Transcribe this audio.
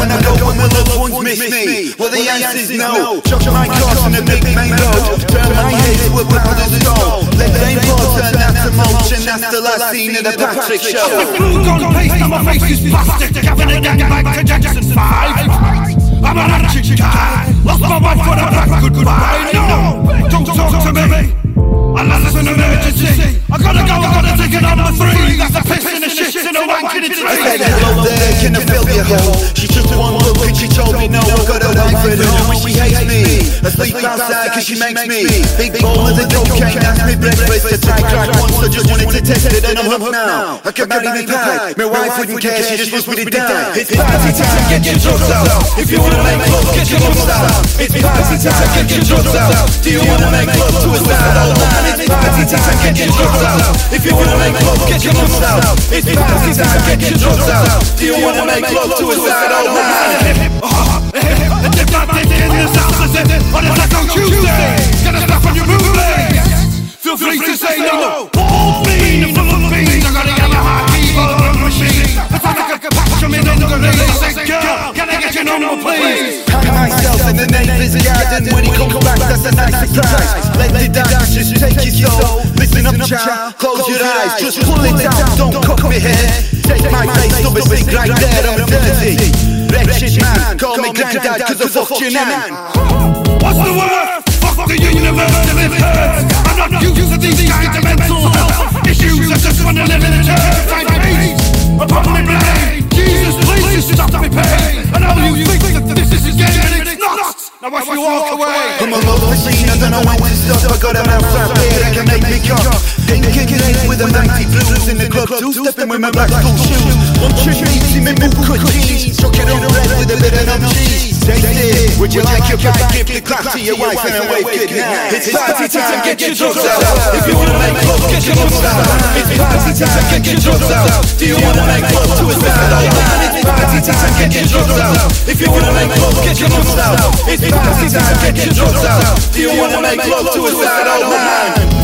when I go when my loved ones miss me? Well, the answer's no. Chuck my cars on a big main road, turn my head to a pound of stone. Let rain pour, turn that to motion. That's the last scene of the Patrick Show. Food gone paste and my face is plastic. Having a gang back to Jackson 5. I'm an action guy. Lost my wife for a black goodbye. No, don't talk to me unless it's an emergency. I gotta take it number 3. That's a piss in a shit in a wank in a tree. I said hello there, can I fill your hole? She took one look and she told me no. I got a wife at home and she hates me. I sleep outside cause she makes me. Big bowl of the cocaine, that's me breakfast. A tight crack once, I just wanted to test it and I'm hooked now. I could marry me pie, my wife wouldn't care, she just wants me to die. It's party time, get your drugs out. If you wanna make love, get your love out. It's party time, get your drugs out. Do you wanna make love to a sad old man? It's party time, get your drugs out. If you wanna make love, get your love out. It's party time, get your drugs out. Do you wanna make love to a sad old man? Dip my dick in the south as if on a black on Tuesday. Get a stuff on your movie. Feel free to say no. All bean, full of beans. I gotta get my high keyboard on the machine. If I like a patch, I'm in on the release. Say, girl, can I get your number, please? Hang myself in the neighbor's garden. When he comes back, that's a nice surprise. Let the dance just take your soul. Listen up, child, close your eyes. Just pull it out, don't cut me hair. Take my face, stop it, sink right there, I'm dirty. Wretched man, call me granddad, cause I fucked your nan. What's the word? Fuck the universe till it hurts. I'm not used to these kinds of mental health issues. I just wanna live in a church. Find peace upon my blame. Jesus, please stop me pain. I know you think that this is game and it's not. Now watch me walk away. I'm a love machine, I don't know when to stop. I got a mouth out there that can make me cough. Thinking late with the mighty blues in the club. Two-stepping with my black school shoes. One trick easy, me move cut cheese. Chuck it on red with a bit of numb cheese. Taste it, would you like your bite? Give the clap to your wife and away good night. It's party time, get your drugs out. If you wanna make love, get your drugs out. It's party time, get your drugs out. Do you wanna make love to a sad old man? It's party time, get your drugs out. If you wanna make love, get your drugs out. It's party time, get your drugs out. Do you wanna make love to a sad old man?